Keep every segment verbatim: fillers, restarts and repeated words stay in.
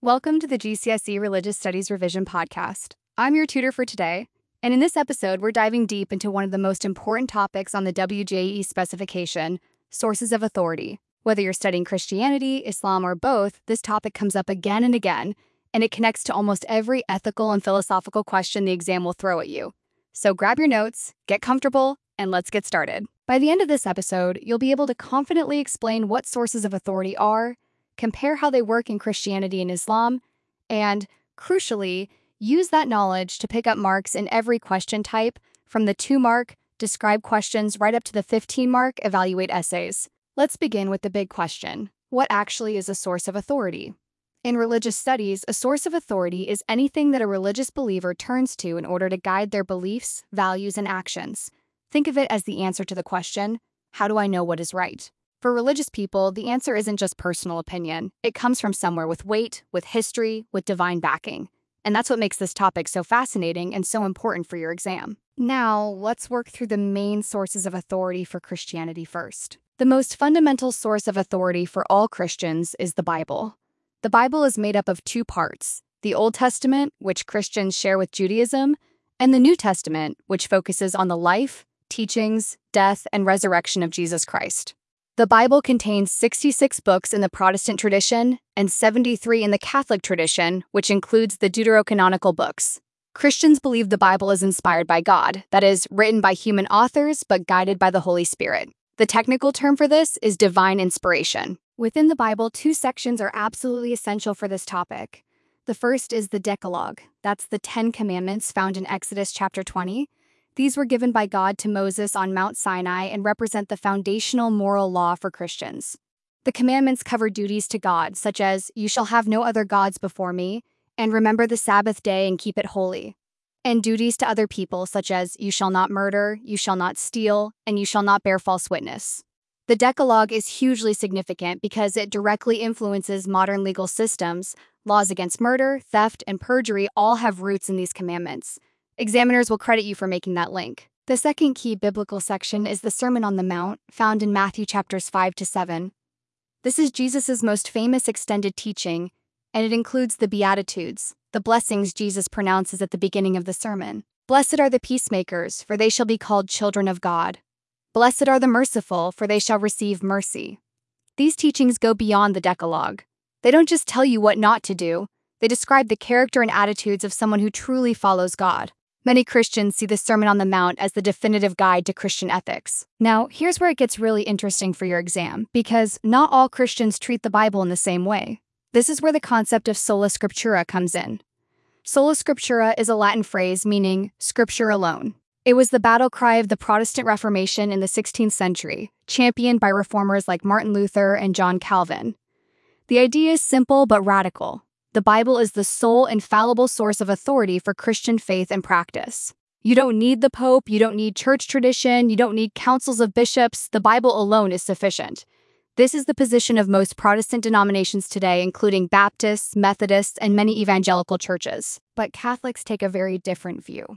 Welcome to the G C S E Religious Studies Revision Podcast. I'm your tutor for today, and in this episode, we're diving deep into one of the most important topics on the W J E specification, sources of authority. Whether you're studying Christianity, Islam, or both, this topic comes up again and again, and it connects to almost every ethical and philosophical question the exam will throw at you. So grab your notes, get comfortable, and let's get started. By the end of this episode, you'll be able to confidently explain what sources of authority are, compare how they work in Christianity and Islam, and, crucially, use that knowledge to pick up marks in every question type, from the two-mark, describe questions right up to the fifteen-mark, evaluate essays. Let's begin with the big question. What actually is a source of authority? In religious studies, a source of authority is anything that a religious believer turns to in order to guide their beliefs, values, and actions. Think of it as the answer to the question, how do I know what is right? For religious people, the answer isn't just personal opinion. It comes from somewhere with weight, with history, with divine backing. And that's what makes this topic so fascinating and so important for your exam. Now, let's work through the main sources of authority for Christianity first. The most fundamental source of authority for all Christians is the Bible. The Bible is made up of two parts: the Old Testament, which Christians share with Judaism, and the New Testament, which focuses on the life, teachings, death, and resurrection of Jesus Christ. The Bible contains sixty-six books in the Protestant tradition and seventy-three in the Catholic tradition, which includes the deuterocanonical books. Christians believe the Bible is inspired by God, that is, written by human authors but guided by the Holy Spirit. The technical term for this is divine inspiration. Within the Bible, two sections are absolutely essential for this topic. The first is the Decalogue. That's the Ten Commandments found in Exodus chapter twenty. These were given by God to Moses on Mount Sinai and represent the foundational moral law for Christians. The commandments cover duties to God, such as, "You shall have no other gods before me," and "Remember the Sabbath day and keep it holy." And duties to other people, such as, "You shall not murder, you shall not steal, and you shall not bear false witness." The Decalogue is hugely significant because it directly influences modern legal systems. Laws against murder, theft, and perjury all have roots in these commandments. Examiners will credit you for making that link. The second key biblical section is the Sermon on the Mount, found in Matthew chapters five to seven. This is Jesus' most famous extended teaching, and it includes the Beatitudes, the blessings Jesus pronounces at the beginning of the sermon. "Blessed are the peacemakers, for they shall be called children of God. Blessed are the merciful, for they shall receive mercy." These teachings go beyond the Decalogue. They don't just tell you what not to do, they describe the character and attitudes of someone who truly follows God. Many Christians see the Sermon on the Mount as the definitive guide to Christian ethics. Now, here's where it gets really interesting for your exam, because not all Christians treat the Bible in the same way. This is where the concept of sola scriptura comes in. Sola scriptura is a Latin phrase meaning scripture alone. It was the battle cry of the Protestant Reformation in the sixteenth century, championed by reformers like Martin Luther and John Calvin. The idea is simple but radical. The Bible is the sole infallible source of authority for Christian faith and practice. You don't need the Pope, you don't need church tradition, you don't need councils of bishops. The Bible alone is sufficient. This is the position of most Protestant denominations today, including Baptists, Methodists, and many evangelical churches. But Catholics take a very different view.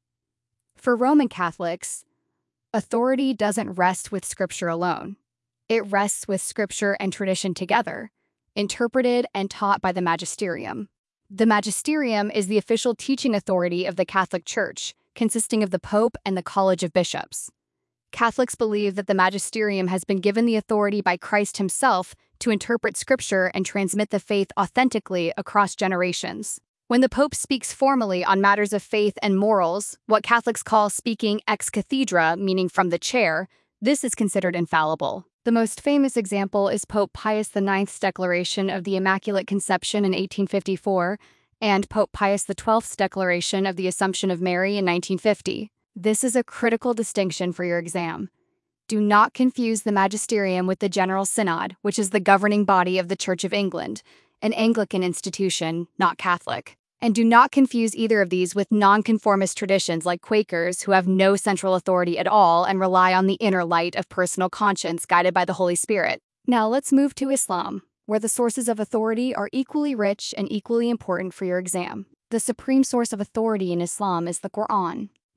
For Roman Catholics, authority doesn't rest with Scripture alone. It rests with Scripture and tradition together, interpreted and taught by the magisterium. The magisterium is the official teaching authority of the Catholic Church, consisting of the Pope and the College of Bishops. Catholics believe that the magisterium has been given the authority by Christ himself to interpret Scripture and transmit the faith authentically across generations. When the Pope speaks formally on matters of faith and morals, what Catholics call speaking ex cathedra, meaning from the chair, this is considered infallible. The most famous example is Pope Pius the ninth's declaration of the Immaculate Conception in eighteen fifty-four and Pope Pius the twelfth's declaration of the Assumption of Mary in nineteen fifty. This is a critical distinction for your exam. Do not confuse the magisterium with the General Synod, which is the governing body of the Church of England, an Anglican institution, not Catholic. And do not confuse either of these with nonconformist traditions like Quakers, who have no central authority at all and rely on the inner light of personal conscience guided by the Holy Spirit. Now let's move to Islam, where the sources of authority are equally rich and equally important for your exam. The supreme source of authority in Islam is the Quran.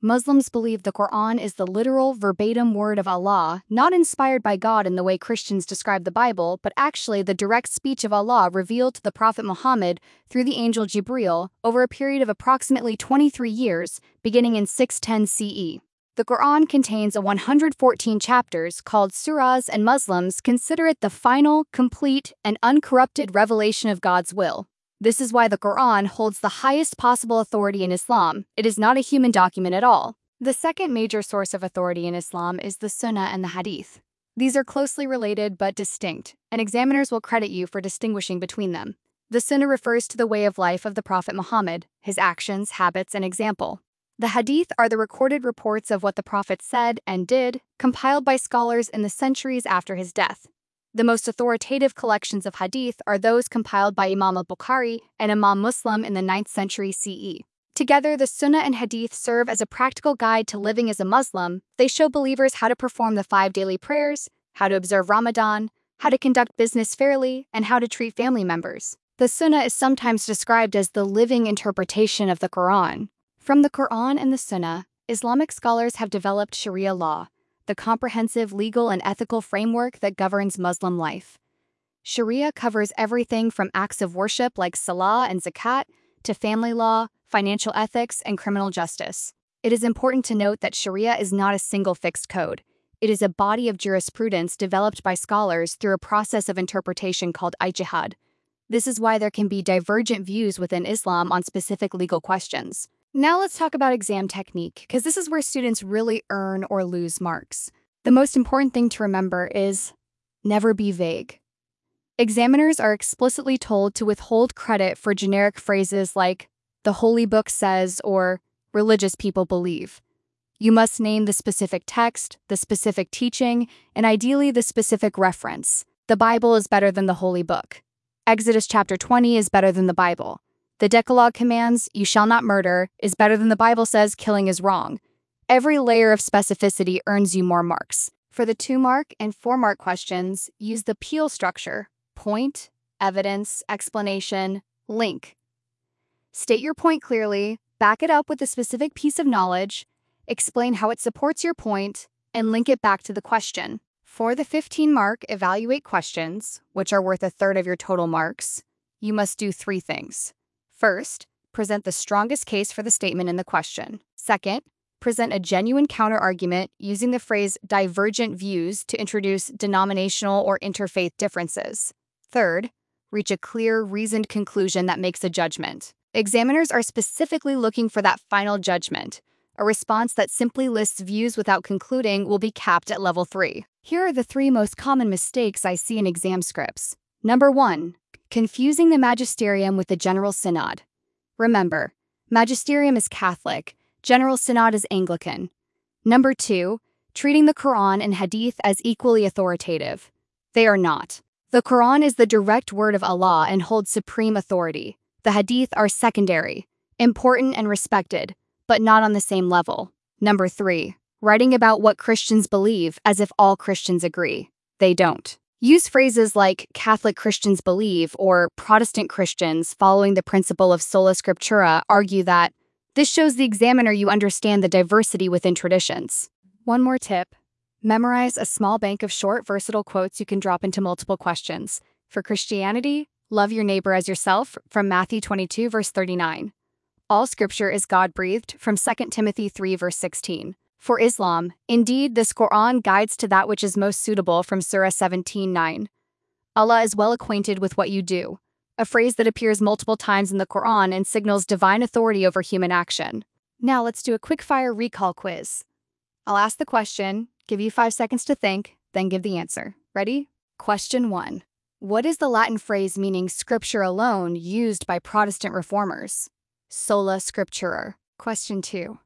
Muslims believe the Quran is the literal, verbatim word of Allah, not inspired by God in the way Christians describe the Bible, but actually the direct speech of Allah revealed to the Prophet Muhammad through the angel Jibreel over a period of approximately twenty-three years, beginning in six ten C E. The Quran contains one hundred fourteen chapters called surahs, and Muslims consider it the final, complete, and uncorrupted revelation of God's will. This is why the Quran holds the highest possible authority in Islam. It is not a human document at all. The second major source of authority in Islam is the Sunnah and the Hadith. These are closely related but distinct, and examiners will credit you for distinguishing between them. The Sunnah refers to the way of life of the Prophet Muhammad, his actions, habits, and example. The Hadith are the recorded reports of what the Prophet said and did, compiled by scholars in the centuries after his death. The most authoritative collections of Hadith are those compiled by Imam al-Bukhari and Imam Muslim in the ninth century C E. Together, the Sunnah and Hadith serve as a practical guide to living as a Muslim. They show believers how to perform the five daily prayers, how to observe Ramadan, how to conduct business fairly, and how to treat family members. The Sunnah is sometimes described as the living interpretation of the Quran. From the Quran and the Sunnah, Islamic scholars have developed Sharia law, the comprehensive legal and ethical framework that governs Muslim life. Sharia covers everything from acts of worship like salah and zakat to family law, financial ethics, and criminal justice. It is important to note that Sharia is not a single fixed code. It is a body of jurisprudence developed by scholars through a process of interpretation called ijtihad. This is why there can be divergent views within Islam on specific legal questions. Now let's talk about exam technique, because this is where students really earn or lose marks. The most important thing to remember is never be vague. Examiners are explicitly told to withhold credit for generic phrases like, the Holy Book says, or religious people believe. You must name the specific text, the specific teaching, and ideally the specific reference. The Bible is better than the Holy Book. Exodus chapter twenty is better than the Bible. The Decalogue commands, you shall not murder, is better than the Bible says killing is wrong. Every layer of specificity earns you more marks. For the two-mark and four-mark questions, use the Peel structure: point, evidence, explanation, link. State your point clearly, back it up with a specific piece of knowledge, explain how it supports your point, and link it back to the question. For the fifteen-mark evaluate questions, which are worth a third of your total marks, you must do three things. First, present the strongest case for the statement in the question. Second, present a genuine counter-argument using the phrase divergent views to introduce denominational or interfaith differences. Third, reach a clear, reasoned conclusion that makes a judgment. Examiners are specifically looking for that final judgment. A response that simply lists views without concluding will be capped at level three. Here are the three most common mistakes I see in exam scripts. Number one, confusing the magisterium with the General Synod. Remember, magisterium is Catholic, General Synod is Anglican. Number two, treating the Quran and Hadith as equally authoritative. They are not. The Quran is the direct word of Allah and holds supreme authority. The Hadith are secondary, important and respected, but not on the same level. Number three, writing about what Christians believe as if all Christians agree. They don't. Use phrases like Catholic Christians believe or Protestant Christians following the principle of sola scriptura argue that this shows the examiner you understand the diversity within traditions. One more tip. Memorize a small bank of short, versatile quotes you can drop into multiple questions. For Christianity, love your neighbor as yourself from Matthew twenty-two, verse thirty-nine. All scripture is God-breathed from Second Timothy three, verse sixteen. For Islam, indeed, this Quran guides to that which is most suitable from Surah seventeen nine. Allah is well acquainted with what you do, a phrase that appears multiple times in the Quran and signals divine authority over human action. Now let's do a quick-fire recall quiz. I'll ask the question, give you five seconds to think, then give the answer. Ready? Question one. What is the Latin phrase meaning scripture alone used by Protestant reformers? Sola scriptura. Question two.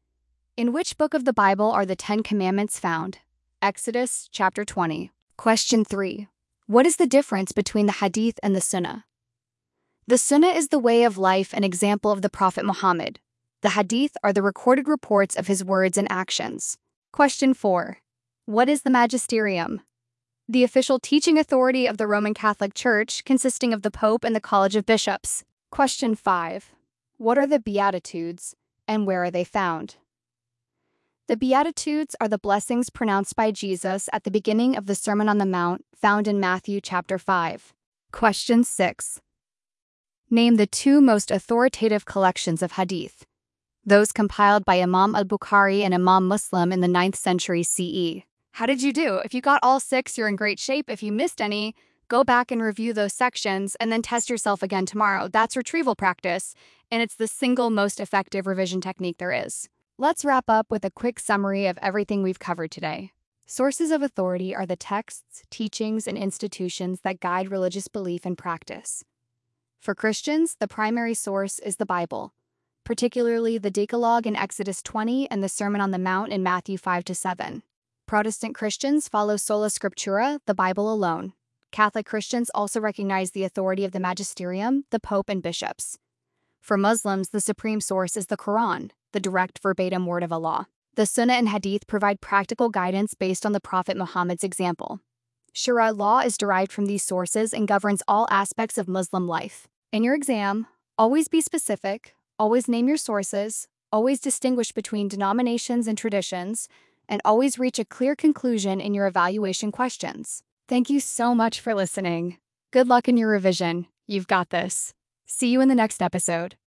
In which book of the Bible are the Ten Commandments found? Exodus chapter twenty. Question three. What is the difference between the Hadith and the Sunnah? The Sunnah is the way of life and example of the Prophet Muhammad. The Hadith are the recorded reports of his words and actions. Question four. What is the magisterium? The official teaching authority of the Roman Catholic Church, consisting of the Pope and the College of Bishops. Question five. What are the Beatitudes, and where are they found? The Beatitudes are the blessings pronounced by Jesus at the beginning of the Sermon on the Mount, found in Matthew chapter five. Question six. Name the two most authoritative collections of hadith. Those compiled by Imam al-Bukhari and Imam Muslim in the ninth century C E. How did you do? If you got all six, you're in great shape. If you missed any, go back and review those sections and then test yourself again tomorrow. That's retrieval practice, and it's the single most effective revision technique there is. Let's wrap up with a quick summary of everything we've covered today. Sources of authority are the texts, teachings, and institutions that guide religious belief and practice. For Christians, the primary source is the Bible, particularly the Decalogue in Exodus twenty and the Sermon on the Mount in Matthew five to seven. Protestant Christians follow sola scriptura, the Bible alone. Catholic Christians also recognize the authority of the magisterium, the Pope, and bishops. For Muslims, the supreme source is the Quran, the direct verbatim word of Allah. The Sunnah and Hadith provide practical guidance based on the Prophet Muhammad's example. Sharia law is derived from these sources and governs all aspects of Muslim life. In your exam, always be specific, always name your sources, always distinguish between denominations and traditions, and always reach a clear conclusion in your evaluation questions. Thank you so much for listening. Good luck in your revision. You've got this. See you in the next episode.